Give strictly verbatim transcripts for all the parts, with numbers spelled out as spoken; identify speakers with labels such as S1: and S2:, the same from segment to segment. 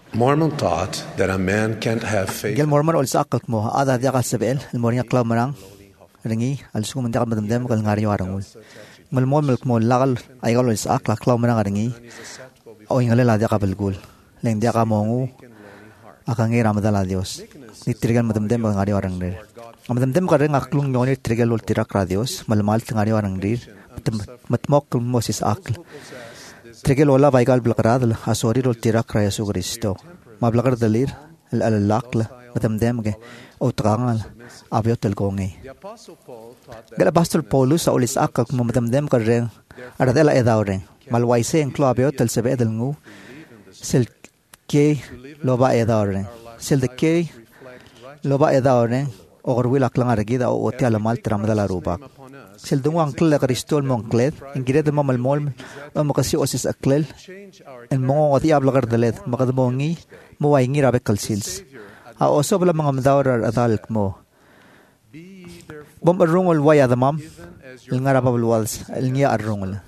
S1: Mormon taught that a man can't have faith.
S2: Gel Mormon ol sa akal mo ada dia ka sebel el mornya klaw marang ringi al suku mendak madam dem kal ngari warangul mal mo milk mo lagal ay gal ol sa akla klaw marang ringi o ingale la dia ka belgul leng dia ka mongu akang ngi ramadala Dios ni trigal madam dem ngari warang der madam dem ka reng aklung nyoni trigal ol tirak ra Dios mal mal ngari warang dir matmok Moses akl trigal ola baigal blakradal asori ol tirak ra Yesu Kristo mablakar dalir al alakla matam dem ke o trangal abyo tel kongi gala pastor Paulus sa ulis akak mo matam dem ka reng aradela edawre malwaise en klo abyo tel sebe del ngu sel ke loba edawre sel de ke loba edawre o gorwil aklang argida o oti alamal tramadala rubak sel dungu angkle Kristo mo angkle ingire de mamal mol o makasi osis aklel en mo oti ablakar dalet makadmongi mo ay ngi rabe kalsils a oso bala mga madawar adalk mo bom arungol waya damam il nga rabab walls il ngia arungol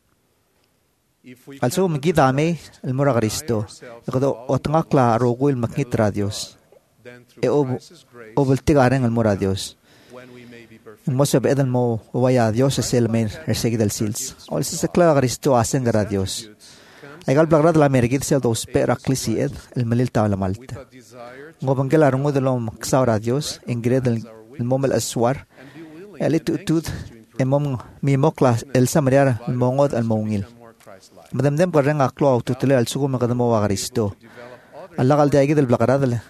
S2: also migita me il mura Kristo kodo otngakla arugul makit radios e ob obultigareng il mura Dios mo sabe edan mo waya Dios es el men resegi del sils also se kla Kristo asen gara Dios ay gal blagrad la mergid sel dos pera klisied el melil ta la malta ngobang gel arungo de lo maksawra Dios ingred el momel aswar el tutud e mom mi mokla el samariar el mongod al mongil madam dem pareng aklo tutule al sugo makadamo wa Kristo alla gal de del blagrad la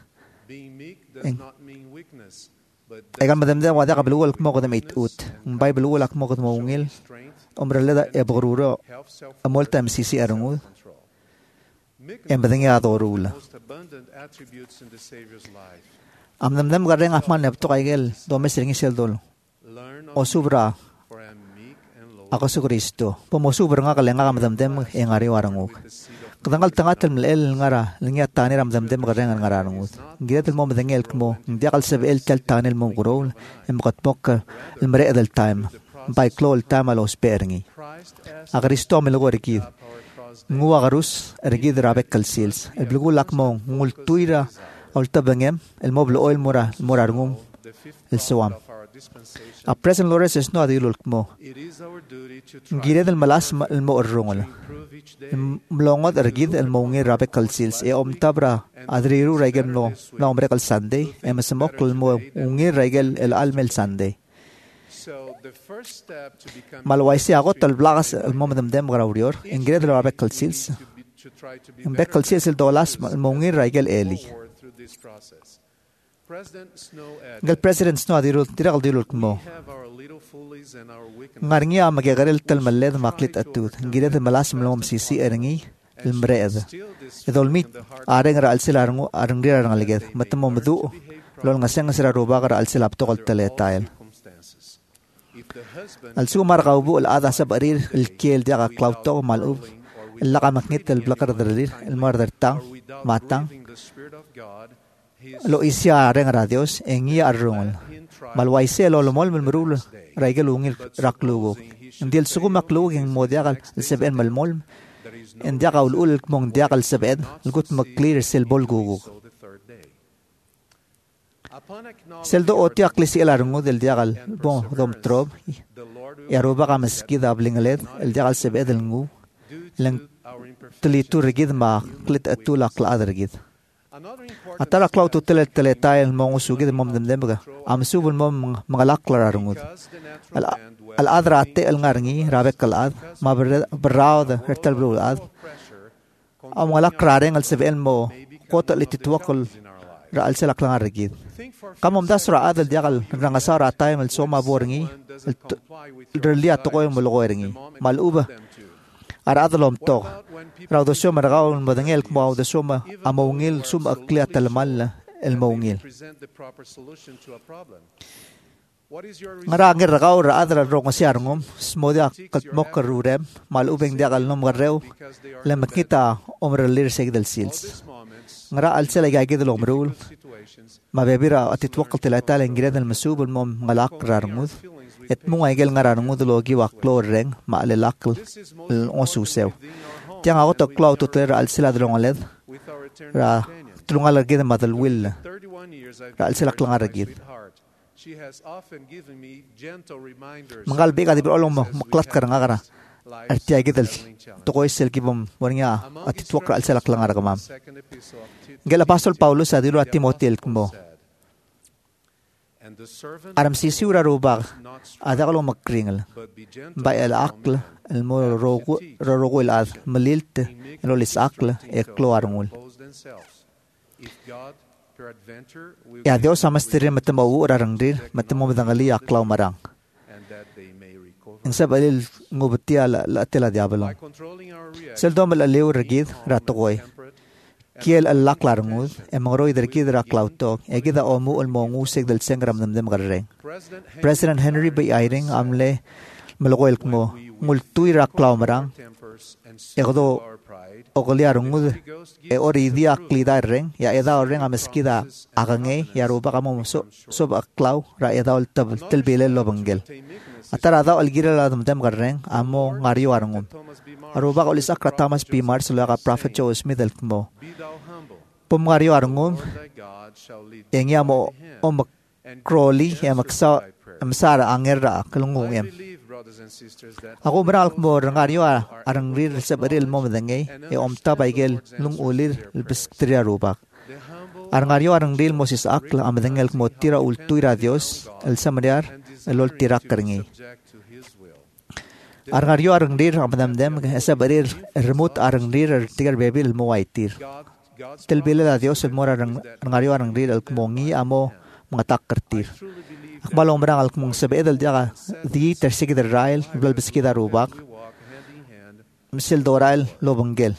S2: ay gal madam dem wada qablu wal mo qadam itut bible wal ak mo qadam mongil umrelada e bruro amolta mcc arungo en badeng ya dorula am nam nam gareng ahman nepto kaigel dome seringi sel dol o subra ako su Kristo pomo subra nga kalenga kam dam dem en ari warangu kadangal tangatel mel ngara lingia tani ram dam dem gareng ngarangu giretel mo badeng el kmo ndiakal sebel tel tanel mo grol en bokatmok el mare del time by clol time alos peringi a Kristo melo gorikid ngua garus ergid rabek kalsils el blugu lakmo ngul tuira ol tabangem el moblo oil mora morarngum el sawam a present lores es no adilul kmo gire del malas el mo rongol mlongod ergid el mongi rabek kalsils e om tabra adriru regel no nombre kal sunday emsmok el mo ungi regel el almel sunday malwaisi agot el blagas el momedem dem graurior ingred lo abek kalsils en bek kalsils el dolas el mongi raigel eli gal president snow adirul tiral dirul kmo ngarngi amagarel tel maled maklit atut ingred malas mlom sisi erngi el mreed edolmit areng ra alsil arngu arngri arngaliged matmo mdu lol ngaseng sira robagar alsil aptokal teletail al sumar qawbu al ada sabarir el kiel dia klauto malub el laqa maknit el blakar darir el mardar tang matang lo isya reng radios engi arrungol malwaise lo lo mol melmrul raigel ungil raklugo ndil sugu maklugo en modiagal el seben malmol en dia qaul ul mong dia qal seben el gut maklir sel bolgugo seldo oti aklisi el arungo del diagal bon dom trob ya roba ka meskida ablingalet el diagal sebe del ngu lang tlitu rigid ma klit atula kla adragid atara klaw to tele tele tail mongo sugid mom dem demga am subul mom mangalak klar arungo al adra te el ngarngi rabek kal ad ma braud hertal brul ad am mangalak krareng al sebe el mo kota lititwakol ra al selak lang argid kamom dasra adal diagal rangasara time el soma borngi el relia to ko mo logoringi maluba ara adalom to ra do soma raul modangel mo do soma amongil sum aklia talmal el mongil ngara ngir ragaw ra adal ro ngasiar ngom smodia katmok rurem malubeng diagal nom garrew le makita omrelir seg del sils ngara al sela gagid lo mrul ma bebira atitwaqal tilata ingred al masub al mom ngalak rarmud et mo aigel ngararmud lo gi waqlo reng ma al lakl al osusew tiang ako to klaw to ter al sela drong aled ra tulungal lagi na madal will ra al sila klang aragid mangal be ka di olong mo maklat kar nga kara arti ay gidal to ko isel kibom moringa at itwak ra al sila klang aragamam gel apostol Paulo sa dilo at Timoteo mo aram sisiura rubak ada kalau magkringal bay al akl el mo rogo rogo el ad malilt el lis akl e kloarngul ya Dios amastirin matamo urarangdir matamo madangali aklaw marang ang sabalil ngubetia la la tela diablo seldom el aleu regid ratokoy kiel al laklarngud e mangroy derkid raklautok e gida omu el mongusig del sengram namdem garreng President Henry B. Eyring amle malakoy mo multui raklaw marang e godo ogoliarungud e ori dia klidareng ya eda oreng ameskida agange ya ruba kamo so sob aklaw ra eda ol tab telbele lobangel atara da ol gira la dum dem garreng amo ngario arungum aruba olis akra Thomas P. Mars la ka Prophet Joe Smith el mo pum ngario arungum engi amo om Crowley ya maksa amsara angerra kalungum em ako beral mo rangario arang rir sa baril mo madangay e omta baigel lung ulir lbistria rubak arangario arang ril mo sis akla amadangel mo tira ultui ra Dios el samariar el ol tirak karingi arangario arang rir amadamdem sa baril remote arang rir tigar bebil mo waitir telbile la Dios el mora arangario arang rir el kumongi amo mga takkertir akbalong marang al kumong sabi edal diya di tersigi der rail blal biskida rubak misil dorail lobanggel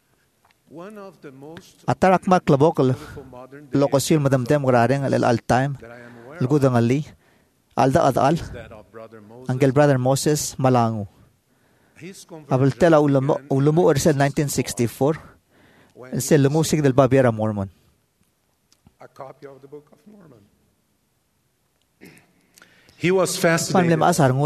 S2: atarak mak labokal lokosil madamdem grareng al al time lugudang ali alda adal angel brother Moses Malangu abel tela ulamo ulamo ersel nineteen sixty-four sel lumusig del Baviera Mormon
S1: a copy of the Book of Mormon. He was fascinated,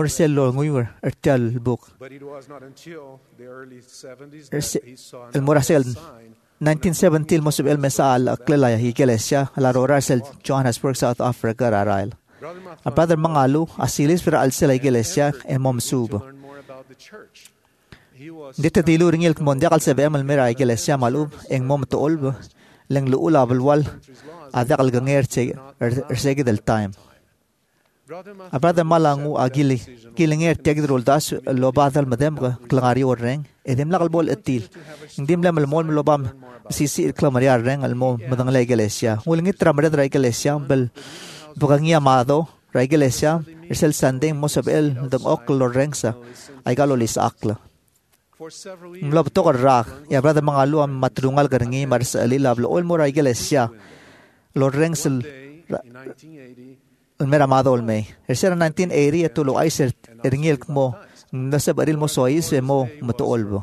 S1: but it was not until the early seventies that he saw another sign.
S2: nineteen seventy mo sub el mesa al aklalaya iglesia la rora sel Johannesburg South Africa raral a brother mangalu asilis para al sel iglesia e mom sub dito dilu ringil mondia kal sebe mal mera iglesia malub eng mom to olb leng luula balwal ada kal ganger che ersegi del time a brother Malangu agili kilinger tegdrol das lo badal madem klangari orreng edem la kalbol etil ndim la malmol lobam sisi klamari arreng almo madang la iglesia ulingit tramre dra iglesia bel bugangi amado ra iglesia esel sandeng mosabel dang okl orrengsa ay galolis akla mlob to ra ya brother mangalu am matrungal garngi marsa alila blo ol mo ra iglesia lorrengsel Mera madol me. Ersera nineteen eighty eto lo ay ser eringil mo nasa baril mo sois mo matoolbo.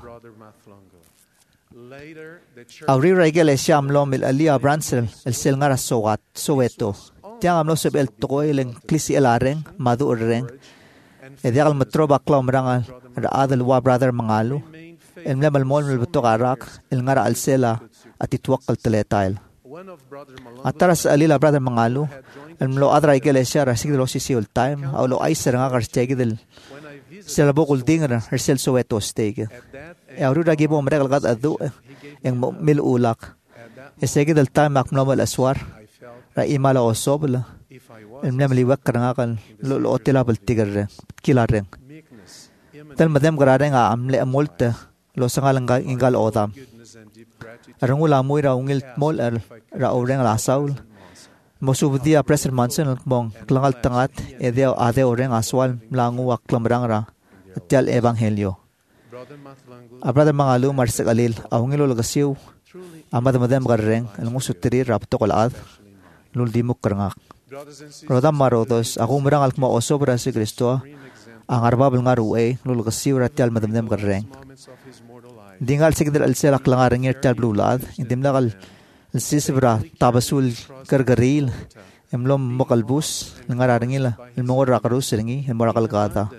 S2: Auri regel siam lo mil alia bransel el sel ngara sowat soweto. Tiang amlo sebel tokoy leng klisi elareng madu orreng. Edial matroba klaw marangal ra adal wa brother mangalu. El mlemal mol mil beto karak el ngara al sela at itwakal teletail. Ataras alila brother mangalu el mlo adra iglesia rasig lo sisi ul time au lo ay ser nga karstegi del sel bokul dingra hersel soweto stege e auru ragi bo mregal gad adu en mil ulak esegi del time ak normal aswar ra imala osobla el mle liwak nga kan lo lo otela bal tigre kilareng tel madem grareng amle amolta lo sangalang ingal odam arungula muira ungil mol ra oreng la saul Mosubudia President Manson mong klangal tangat edeo ade oreng aswal mlangu aklamrang ra tial evangelio. A brother mangalu marsik alil awngilo lagasiw amad madam garreng almo sutiri rapto kolad luldimuk karngak. Rodam marodos ako murang alkmo osobra si Kristo ang arbabal nga ruwe lulagasiw ra tial madam garreng. Dingal sigdar alsel aklangareng tial blulad indimlakal sisibra tabasul kargaril emlom mokalbus nangararangila elmo rakarus ringi elmo rakalgata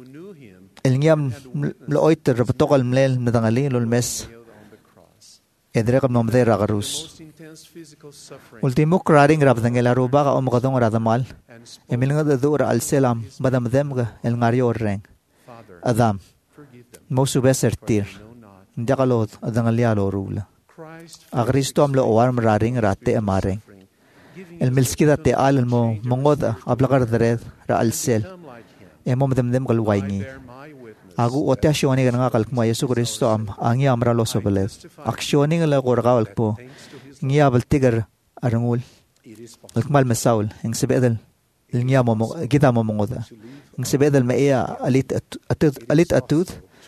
S2: elngiam loit rapatokal mlel nadangali lolmes edre kam nom de ragarus ultimo craring rab dangela roba ka om kadong radamal emil nga du ra al selam badam dem ga el ngario reng adam mo subesertir ndakalot adangalia lo rula a Cristo am lo war raring rate amareng el milskida te al mo mongoda ablakar dred ra al sel emo dem dem kalwaingi Agu ote asyoni ka nga kalkmo Yesu Kristo am angi amra lo sobelet. Aksiyoni nga la korkawal po. Ngi abal tigar arangul. Kalkmal masaul. Ang sebedal. Ngi mo mo kita mo mongoda. Ang sebedal maiya alit atut alit atut.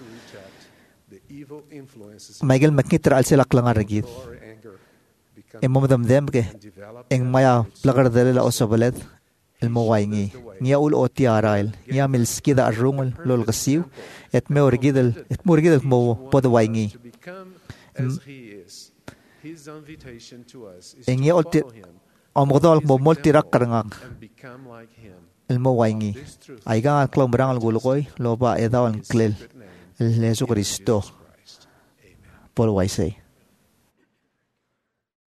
S2: Michael makitra al sila klang aragid. Emo madam dem ke. Ang maya plakar dalila o sobelet. El mowaingi. Ngia ul oti arail. Ngia milskida arungul lol kasiw. Et me origidal. Et mo origidal mo podawaingi. Ngia oti. Omodol mo multirak karangak. El mowaingi. Aiga ang klang barang al gulukoy. Loba edaw ang klil. El Yesu Cristo. Polo waisay.